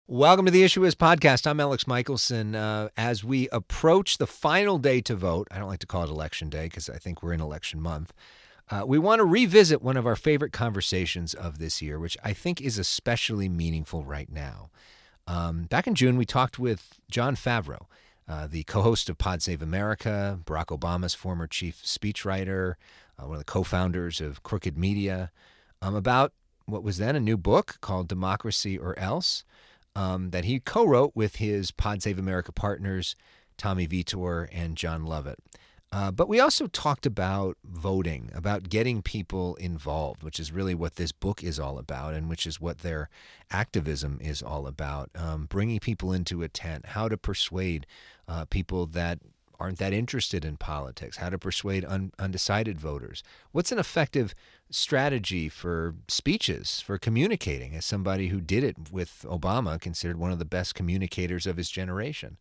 Welcome to the Issue Is podcast. I'm Alex Michelson. As we approach the final day to vote, I don't like to call it election day because I think we're in election month. We want to revisit one of our favorite conversations of this year, which I think is especially meaningful right now. Back in June, we talked with Jon Favreau, the co-host of Pod Save America, Barack Obama's former chief speechwriter, one of the co-founders of Crooked Media, about what was then a new book called Democracy or Else, that he co-wrote with his Pod Save America partners, Tommy Vitor and John Lovett. But we also talked about voting, about getting people involved, which is really what this book is all about and which is what their activism is all about, bringing people into a tent, how to persuade people that aren't that interested in politics, how to persuade undecided voters. What's an effective strategy for speeches, for communicating, as somebody who did it with Obama, considered one of the best communicators of his generation?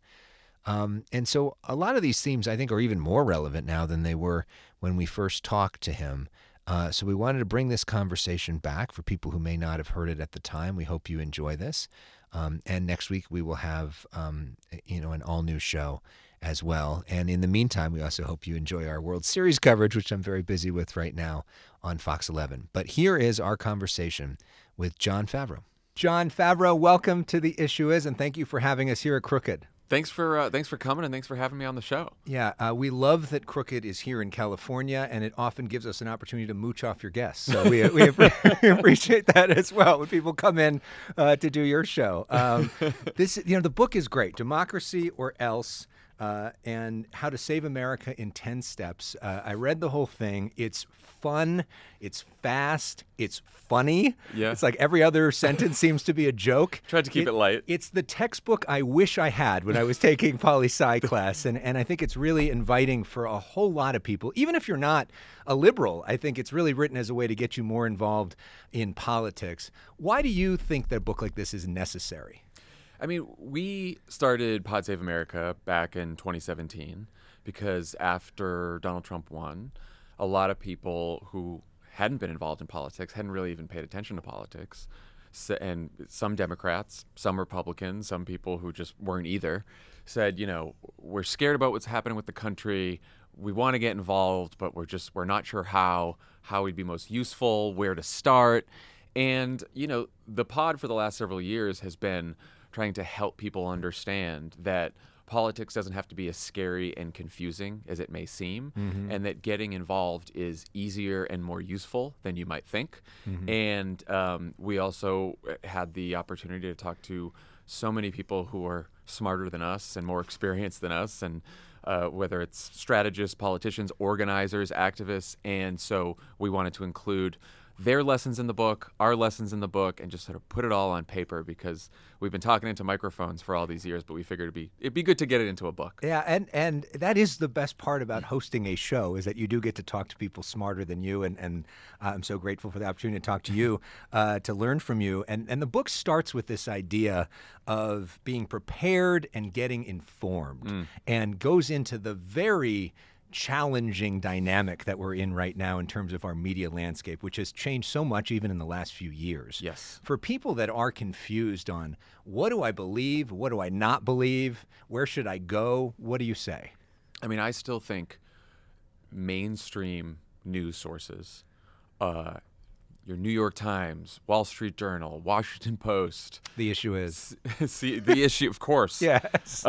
And so a lot of these themes, I think, are even more relevant now than they were when we first talked to him. So we wanted to bring this conversation back for people who may not have heard it at the time. We hope you enjoy this. And next week we will have, an all-new show as well. And in the meantime, we also hope you enjoy our World Series coverage, which I'm very busy with right now on Fox 11. But here is our conversation with Jon Favreau. Jon Favreau, welcome to The Issue Is, and thank you for having us here at Crooked. Thanks for coming, and thanks for having me on the show. Yeah, we love that Crooked is here in California, and it often gives us an opportunity to mooch off your guests. So we appreciate that as well when people come in to do your show. The book is great, Democracy or Else. And How to Save America in 10 Steps. I read the whole thing. It's fun. It's fast. It's funny. Yeah. It's like every other sentence seems to be a joke. Tried to keep it light. It's the textbook I wish I had when I was taking poli-sci class. And I think it's really inviting for a whole lot of people. Even if you're not a liberal, I think it's really written as a way to get you more involved in politics. Why do you think that a book like this is necessary? I mean, we started Pod Save America back in 2017 because after Donald Trump won, a lot of people who hadn't been involved in politics, hadn't really even paid attention to politics, and some Democrats, some Republicans, some people who just weren't either, said, we're scared about what's happening with the country. We want to get involved, but we're not sure how we'd be most useful, where to start. And, the pod for the last several years has been trying to help people understand that politics doesn't have to be as scary and confusing as it may seem, and that getting involved is easier and more useful than you might think. And we also had the opportunity to talk to so many people who are smarter than us and more experienced than us, and whether it's strategists, politicians, organizers, activists. And so we wanted to include their lessons in the book, our lessons in the book, and just sort of put it all on paper because we've been talking into microphones for all these years, but we figured it'd be good to get it into a book. Yeah, and that is the best part about hosting a show is that you do get to talk to people smarter than you, and I'm so grateful for the opportunity to talk to you, to learn from you. And the book starts with this idea of being prepared and getting informed, and goes into the very challenging dynamic that we're in right now in terms of our media landscape, which has changed so much even in the last few years. Yes. For people that are confused on what do I believe, what do I not believe, where should I go, what do you say? I mean, I still think mainstream news sources, your New York Times, Wall Street Journal, Washington Post. The Issue Is. See, the issue, of course. Yes.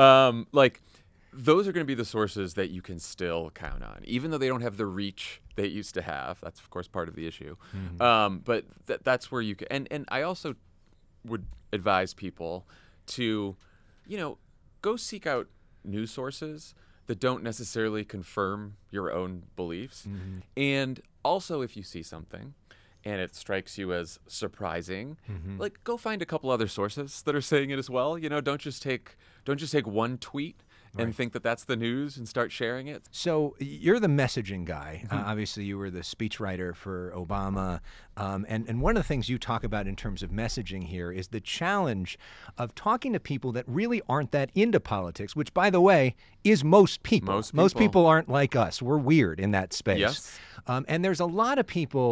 Those are going to be the sources that you can still count on, even though they don't have the reach they used to have. That's, of course, part of the issue. But that's where you can. And I also would advise people to, go seek out news sources that don't necessarily confirm your own beliefs. And also, if you see something and it strikes you as surprising, go find a couple other sources that are saying it as well. Don't just take one tweet and think that that's the news and start sharing it. So you're the messaging guy. Obviously, you were the speechwriter for Obama. And one of the things you talk about in terms of messaging here is the challenge of talking to people that really aren't that into politics, which, by the way, is most people. Most people aren't like us. We're weird in that space. Yes. And there's a lot of people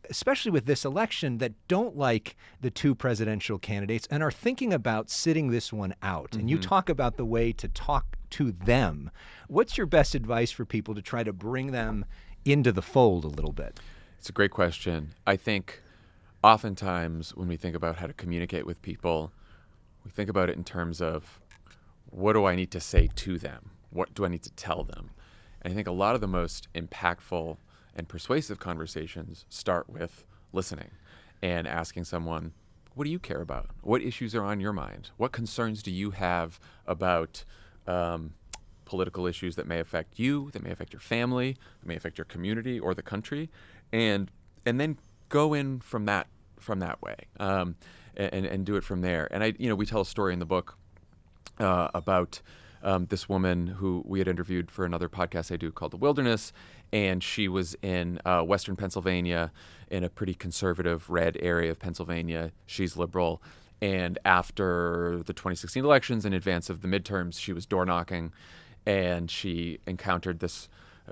especially with this election, that don't like the two presidential candidates and are thinking about sitting this one out. And you talk about the way to talk to them. What's your best advice for people to try to bring them into the fold a little bit? It's a great question. I think oftentimes when we think about how to communicate with people, we think about it in terms of, what do I need to say to them? What do I need to tell them? And I think a lot of the most impactful and persuasive conversations start with listening and asking someone, what do you care about? What issues are on your mind? What concerns do you have about political issues that may affect you, that may affect your family, that may affect your community or the country? And then go in from that way, and do it from there. And we tell a story in the book about this woman who we had interviewed for another podcast I do called The Wilderness, and she was in Western Pennsylvania, in a pretty conservative red area of Pennsylvania. She's liberal, and after the 2016 elections, in advance of the midterms, she was door knocking, and she encountered this,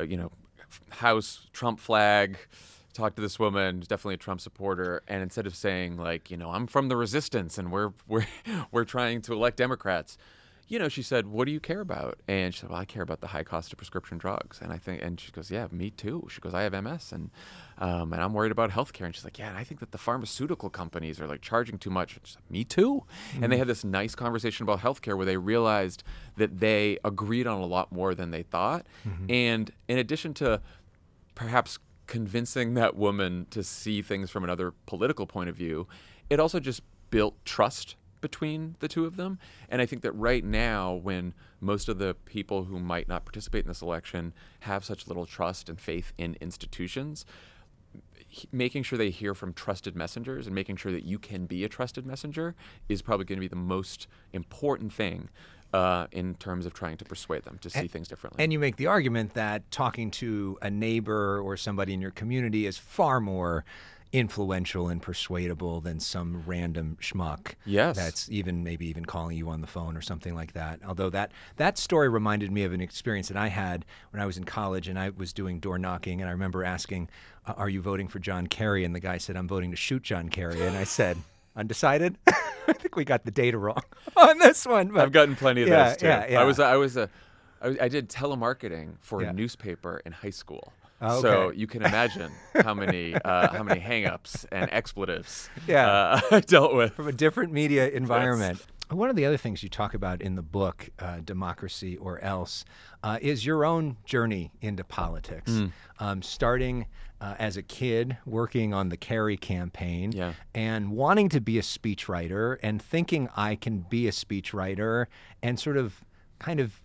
house Trump flag. Talked to this woman, who's definitely a Trump supporter, and instead of saying like, I'm from the resistance and we're trying to elect Democrats, she said, what do you care about? And she said, well, I care about the high cost of prescription drugs. And she goes, yeah, me too. She goes, I have MS and I'm worried about healthcare. And she's like, yeah, and I think that the pharmaceutical companies are like charging too much. And she's like, me too. Mm-hmm. And they had this nice conversation about healthcare where they realized that they agreed on a lot more than they thought. Mm-hmm. And in addition to perhaps convincing that woman to see things from another political point of view, it also just built trust between the two of them. And I think that right now, when most of the people who might not participate in this election have such little trust and faith in institutions, making sure they hear from trusted messengers and making sure that you can be a trusted messenger is probably going to be the most important thing in terms of trying to persuade them to see things differently. And you make the argument that talking to a neighbor or somebody in your community is far more influential and persuadable than some random schmuck. Yes. That's maybe even calling you on the phone or something like that. Although that story reminded me of an experience that I had when I was in college and I was doing door knocking, and I remember asking, are you voting for John Kerry? And the guy said, I'm voting to shoot John Kerry. And I said, undecided? I think we got the data wrong on this one. But I've gotten plenty of those too. Yeah. I did telemarketing for a newspaper in high school. Okay. So you can imagine how many hang-ups and expletives I dealt with. From a different media environment. Yes. One of the other things you talk about in the book, Democracy or Else, is your own journey into politics. Starting as a kid, working on the Kerry campaign, and wanting to be a speechwriter and thinking I can be a speechwriter, and sort of kind of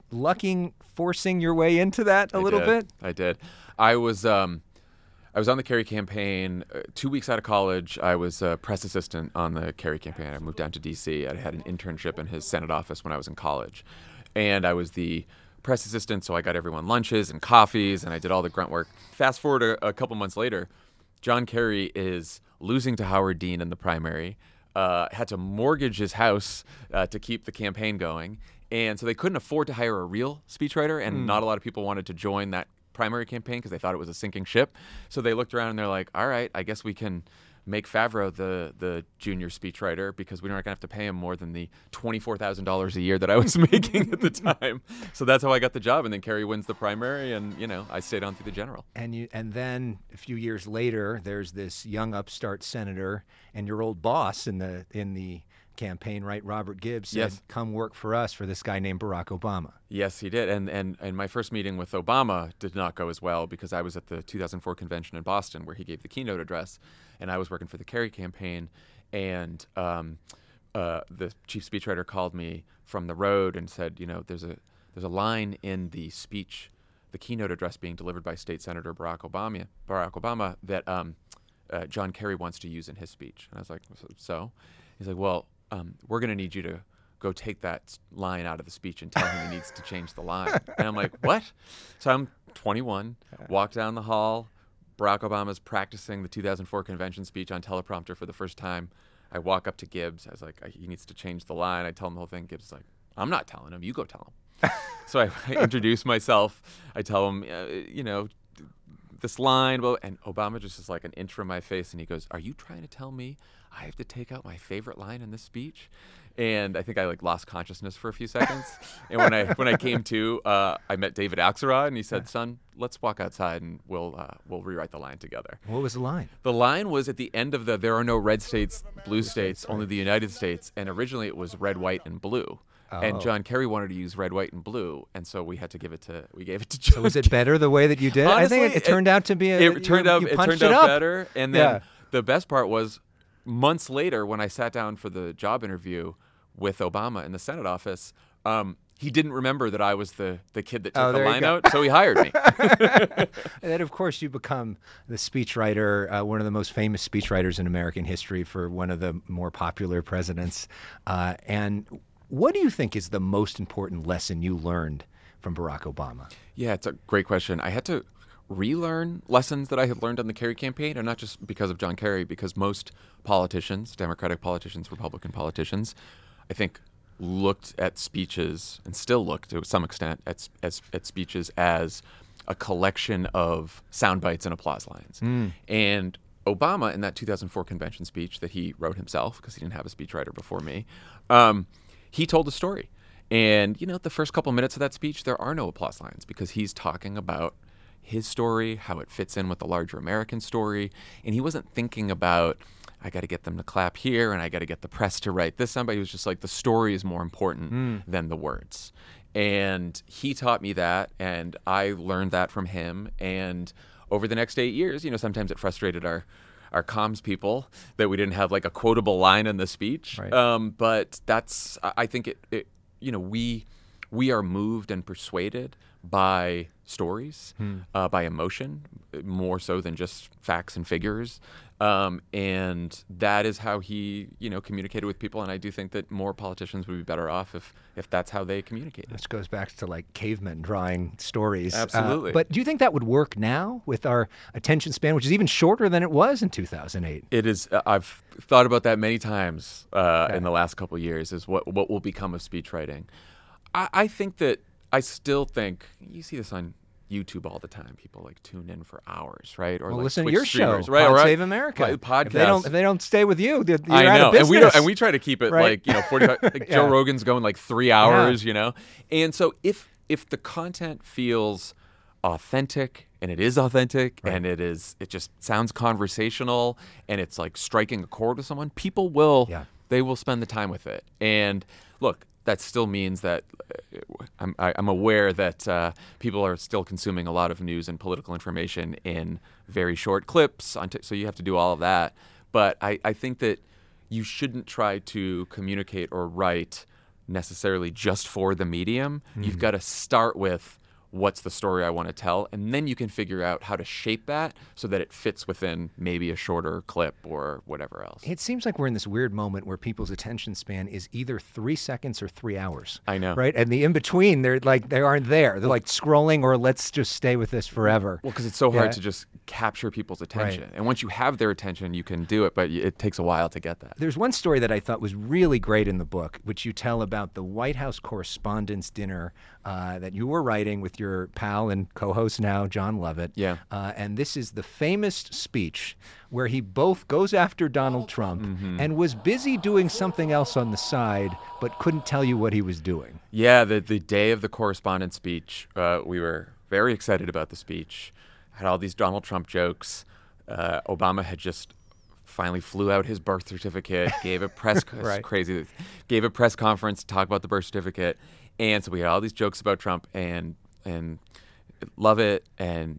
forcing your way into that a little bit? I did. I was on the Kerry campaign. 2 weeks out of college, I was a press assistant on the Kerry campaign. I moved down to D.C. I had an internship in his Senate office when I was in college. And I was the press assistant, so I got everyone lunches and coffees, and I did all the grunt work. Fast forward a couple months later, John Kerry is losing to Howard Dean in the primary, had to mortgage his house to keep the campaign going. And so they couldn't afford to hire a real speechwriter, and not a lot of people wanted to join that primary campaign because they thought it was a sinking ship. So they looked around and they're like, all right, I guess we can make Favreau the junior speechwriter because we're not going to have to pay him more than the $24,000 a year that I was making at the time. So that's how I got the job. And then Kerry wins the primary, and I stayed on through the general. And then a few years later, there's this young upstart senator, and your old boss in the campaign, right, Robert Gibbs, said, come work for us for this guy named Barack Obama. Yes, he did. And my first meeting with Obama did not go as well because I was at the 2004 convention in Boston where he gave the keynote address, and I was working for the Kerry campaign. And the chief speechwriter called me from the road and said, there's a line in the speech, the keynote address being delivered by State Senator Barack Obama that John Kerry wants to use in his speech. And I was like, so? He's like, well, we're going to need you to go take that line out of the speech and tell him he needs to change the line. And I'm like, what? So I'm 21, walk down the hall. Barack Obama's practicing the 2004 convention speech on teleprompter for the first time. I walk up to Gibbs. I was like, he needs to change the line. I tell him the whole thing. Gibbs is like, I'm not telling him. You go tell him. So I introduce myself. I tell him, this line, well, and Obama just is like an inch from my face, and he goes, "Are you trying to tell me I have to take out my favorite line in this speech?" And I think I like lost consciousness for a few seconds. And when I came to, I met David Axelrod, and he said, "Son, let's walk outside and we'll rewrite the line together." What was the line? The line was at the end of the "There are no red states, blue states, only the United States," and originally it was red, white, and blue. And John Kerry wanted to use red, white, and blue, and so we gave it to John. So was it better the way that you did? Honestly, I think it turned out to be it turned out up. better. And then the best part was months later when I sat down for the job interview with Obama in the Senate office, he didn't remember that I was the kid that took the line out, so he hired me. And then, of course, you become the speechwriter, one of the most famous speechwriters in American history for one of the more popular presidents. And what do you think is the most important lesson you learned from Barack Obama? Yeah, it's a great question. I had to relearn lessons that I had learned on the Kerry campaign, and not just because of John Kerry, because most politicians, Democratic politicians, Republican politicians, I think looked at speeches, and still look to some extent at speeches as a collection of sound bites and applause lines. And Obama, in that 2004 convention speech that he wrote himself, because he didn't have a speechwriter before me, he told a story. And, the first couple minutes of that speech, there are no applause lines, because he's talking about his story, how it fits in with the larger American story. And he wasn't thinking about, I got to get them to clap here and I got to get the press to write this down. But he was just like, the story is more important than the words. And he taught me that, and I learned that from him. And over the next 8 years, sometimes it frustrated our comms people that we didn't have like a quotable line in the speech. Right. But that's, I think we are moved and persuaded by stories, by emotion, more so than just facts and figures. And that is how he, communicated with people. And I do think that more politicians would be better off if that's how they communicated. This goes back to like cavemen drawing stories. Absolutely. But do you think that would work now with our attention span, which is even shorter than it was in 2008? It is. I've thought about that many times in the last couple of years, is what will become of speechwriting. I think that, I still think, you see this on YouTube all the time. People like tune in for hours, right? Or like listen Twitch to your streamers, show, right? Pod Save America. Podcast. If they don't stay with you, you're I out know, of business. and we try to keep it right? 45. Like Joe Rogan's going like 3 hours, And so if the content feels authentic, and it is authentic, and it just sounds conversational, and it's like striking a chord with someone, people will they will spend the time with it. And look, that still means that I'm aware that people are still consuming a lot of news and political information in very short clips, so you have to do all of that. But I think that you shouldn't try to communicate or write necessarily just for the medium. You've got to start with, what's the story I want to tell? And then you can figure out how to shape that so that it fits within maybe a shorter clip or whatever else. It seems like we're in this weird moment where people's attention span is either 3 seconds or 3 hours. I know. Right? And the in-between, they aren't there. They're like scrolling, or let's just stay with this forever. Well, because it's so hard to just capture people's attention. Right. And once you have their attention, you can do it, but it takes a while to get that. There's one story that I thought was really great in the book, which you tell about the White House Correspondents' Dinner that you were writing with your pal and co-host now, John Lovett. Yeah. And this is the famous speech where he both goes after Donald Trump and was busy doing something else on the side, but couldn't tell you what he was doing. Yeah, the day of the correspondence speech, we were very excited about the speech. Had all these Donald Trump jokes. Obama had just finally flew out his birth certificate, gave a press gave a press conference to talk about the birth certificate. And so we had all these jokes about Trump, and Lovett and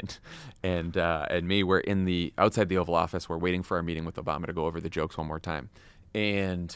me were outside the Oval Office. We're waiting for our meeting with Obama to go over the jokes one more time. And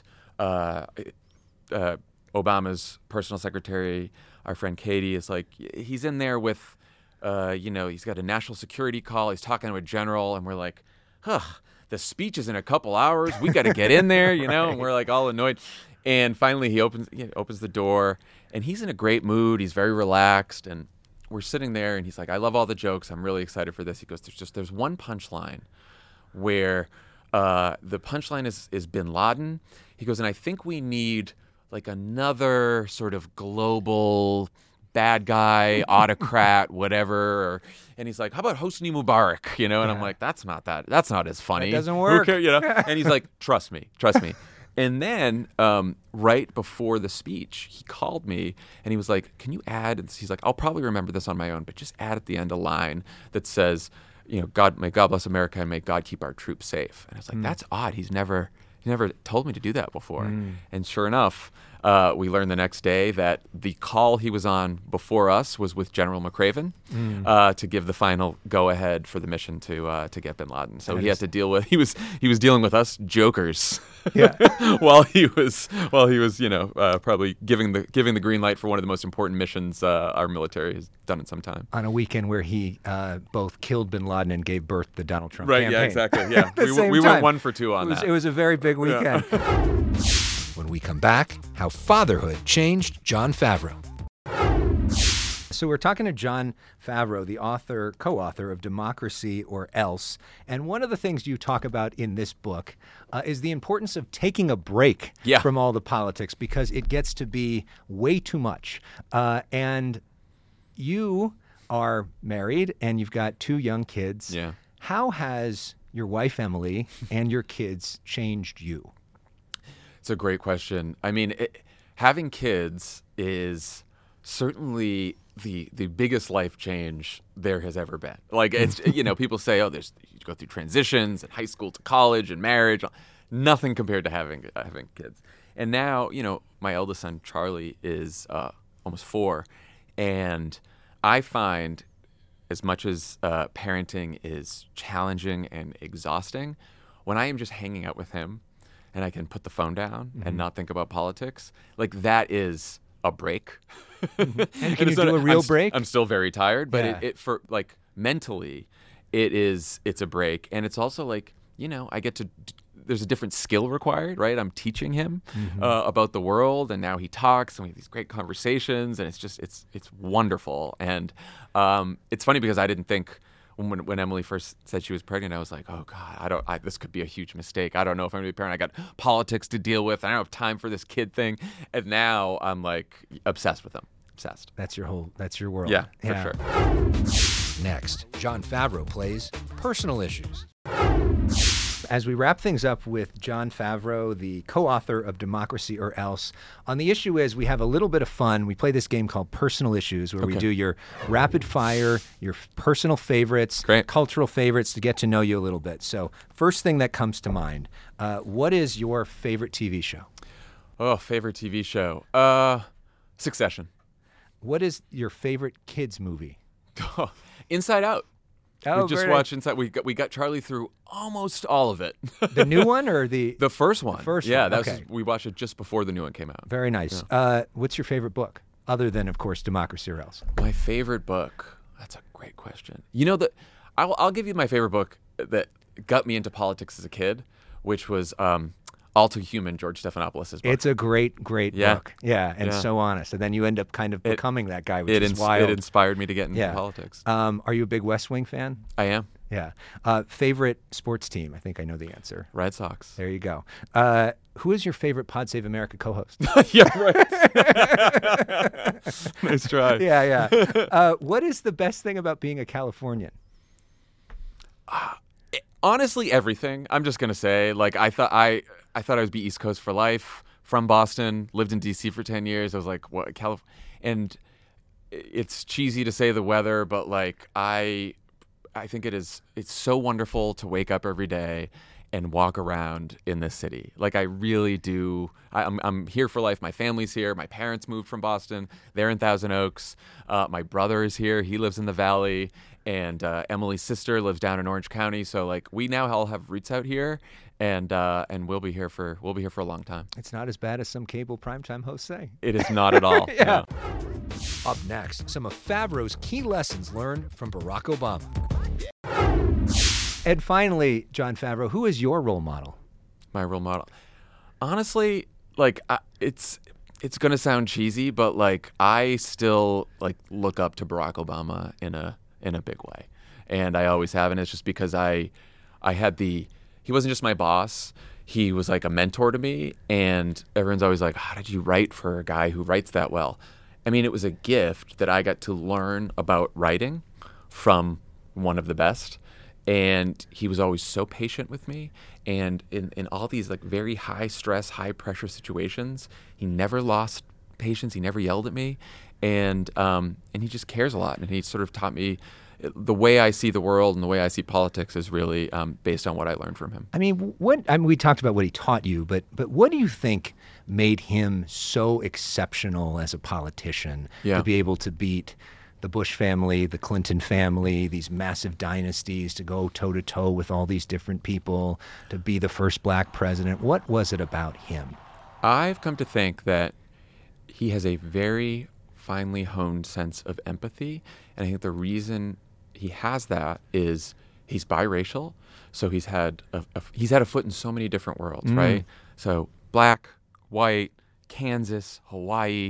Obama's personal secretary, our friend Katie, is like, he's in there with, he's got a national security call. He's talking to a general, and we're like, the speech is in a couple hours. We got to get in there, Right. And we're like all annoyed. And finally, he opens the door, and he's in a great mood. He's very relaxed, and we're sitting there, and he's like, "I love all the jokes. I'm really excited for this." He goes, "There's one punchline where the punchline is Bin Laden." He goes, "And I think we need like another sort of global bad guy, autocrat, whatever. And he's like, how about Hosni Mubarak? And I'm like, that's not as funny. That doesn't work. And he's like, trust me. And then right before the speech, he called me and he was like, can you add? He's like, I'll probably remember this on my own, but just add at the end a line that says, God, may God bless America and may God keep our troops safe. And I was like, that's odd. He's never told me to do that before. And sure enough, we learned the next day that the call he was on before us was with General McRaven to give the final go-ahead for the mission to get bin Laden. So he had to deal with he was dealing with us jokers while he was probably giving the green light for one of the most important missions our military has done in some time. On a weekend where he both killed bin Laden and gave birth to Donald Trump campaign. Yeah, exactly. Yeah, we went 1 for 2 on that. It was a very big weekend. When we come back, how fatherhood changed Jon Favreau. So we're talking to Jon Favreau, the co-author of Democracy or Else. And one of the things you talk about in this book is the importance of taking a break from all the politics because it gets to be way too much. And you are married and you've got 2 young kids. Yeah. How has your wife, Emily, and your kids changed you? It's a great question. I mean, having kids is certainly the biggest life change there has ever been. Like, it's, people say, you go through transitions and high school to college and marriage. Nothing compared to having kids. And now, my eldest son, Charlie, is almost 4. And I find as much as parenting is challenging and exhausting, when I am just hanging out with him, and I can put the phone down and not think about politics, like that is a break. And can you do a real break? I'm still very tired, but it for like mentally, it's a break, and it's also like I get to. There's a different skill required, right? I'm teaching him about the world, and now he talks, and we have these great conversations, and it's wonderful. And it's funny because I didn't think. When Emily first said she was pregnant, I was like, oh, God, this could be a huge mistake. I don't know if I'm going to be a parent. I got politics to deal with. I don't have time for this kid thing. And now I'm like obsessed with them. Obsessed. That's your world. Yeah, for sure. Next, Jon Favreau plays personal issues. As we wrap things up with Jon Favreau, the co-author of Democracy or Else, on the issue is we have a little bit of fun. We play this game called Personal Issues where we do your rapid fire, your personal favorites, cultural favorites to get to know you a little bit. So first thing that comes to mind, what is your favorite TV show? Oh, favorite TV show? Succession. What is your favorite kids movie? Inside Out. Oh, we just watched Inside. We got Charlie through almost all of it. The new one or the first one? The first one. Yeah, we watched it just before the new one came out. Very nice. Yeah. What's your favorite book, other than, of course, Democracy or Else? My favorite book. That's a great question. I'll give you my favorite book that got me into politics as a kid, which was All Too Human, George Stephanopoulos' book. It's a great book. Yeah, and so honest. And then you end up kind of becoming that guy, which is wild. It inspired me to get into politics. Are you a big West Wing fan? I am. Yeah. Favorite sports team? I think I know the answer. Red Sox. There you go. Who is your favorite Pod Save America co-host? Yeah, right. Nice try. Yeah. What is the best thing about being a Californian? Honestly, everything. I'm just gonna say, like, I thought I would be East Coast for life. From Boston, lived in D.C. for 10 years. I was like, what, California? And it's cheesy to say the weather, but like, I think it's so wonderful to wake up every day and walk around in this city. Like, I really do. I'm here for life. My family's here. My parents moved from Boston. They're in Thousand Oaks. My brother is here. He lives in the Valley. And Emily's sister lives down in Orange County. So like, we now all have roots out here, and we'll be here for a long time. It's not as bad as some cable primetime hosts say. It is not at all. Yeah. No. Up next, some of Favreau's key lessons learned from Barack Obama. And finally, Jon Favreau, who is your role model? My role model, honestly, like it's going to sound cheesy, but like, I still like look up to Barack Obama in a big way, and I always have, and it's just because I had he wasn't just my boss, he was like a mentor to me, and everyone's always like, how did you write for a guy who writes that well? I mean, it was a gift that I got to learn about writing from one of the best. And he was always so patient with me. And in all these like very high stress, high pressure situations, he never lost patience. He never yelled at me. And he just cares a lot. And he sort of taught me the way I see the world and the way I see politics is really based on what I learned from him. I mean, we talked about what he taught you, but what do you think made him so exceptional as a politician to be able to beat the Bush family, the Clinton family, these massive dynasties, to go toe-to-toe with all these different people, to be the first black president? What was it about him? I've come to think that he has a very finely honed sense of empathy. And I think the reason he has that is he's biracial. So he's had a foot in so many different worlds, right? So black, white, Kansas, Hawaii,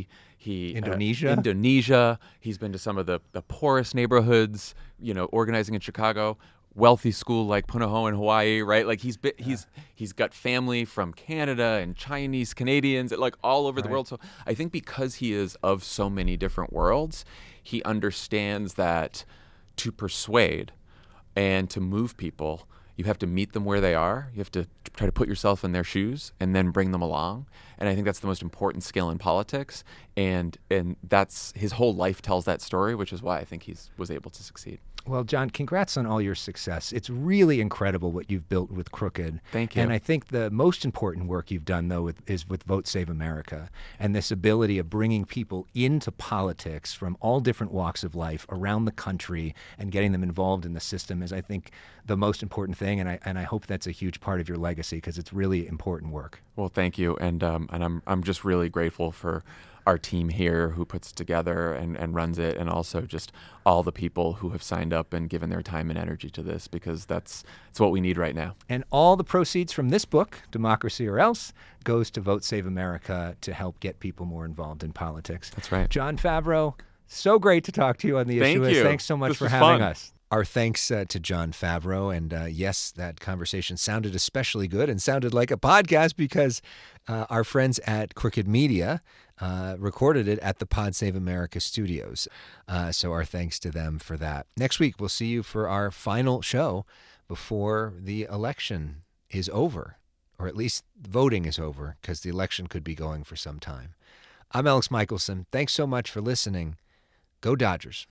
Indonesia. He's been to some of the poorest neighborhoods, organizing in Chicago, wealthy school like Punahou in Hawaii, right? Like he's got family from Canada and Chinese Canadians, like all over the world. So I think because he is of so many different worlds, he understands that to persuade and to move people, you have to meet them where they are. You have to try to put yourself in their shoes and then bring them along. And I think that's the most important skill in politics. And that's his whole life tells that story, which is why I think he was able to succeed. Well, John, congrats on all your success. It's really incredible what you've built with Crooked. Thank you. And I think the most important work you've done, though, is with Vote Save America, and this ability of bringing people into politics from all different walks of life around the country and getting them involved in the system is, I think, the most important thing. And I hope that's a huge part of your legacy, because it's really important work. Well, thank you. And I'm just really grateful for our team here who puts it together and runs it, and also just all the people who have signed up and given their time and energy to this, because it's what we need right now. And all the proceeds from this book, Democracy or Else, goes to Vote Save America to help get people more involved in politics. That's right. Jon Favreau, so great to talk to you on The Issue Is. Thanks so much for having us. Our thanks to Jon Favreau. And yes, that conversation sounded especially good and sounded like a podcast because our friends at Crooked Media recorded it at the Pod Save America studios. So our thanks to them for that. Next week, we'll see you for our final show before the election is over, or at least voting is over, because the election could be going for some time. I'm Alex Michelson. Thanks so much for listening. Go Dodgers.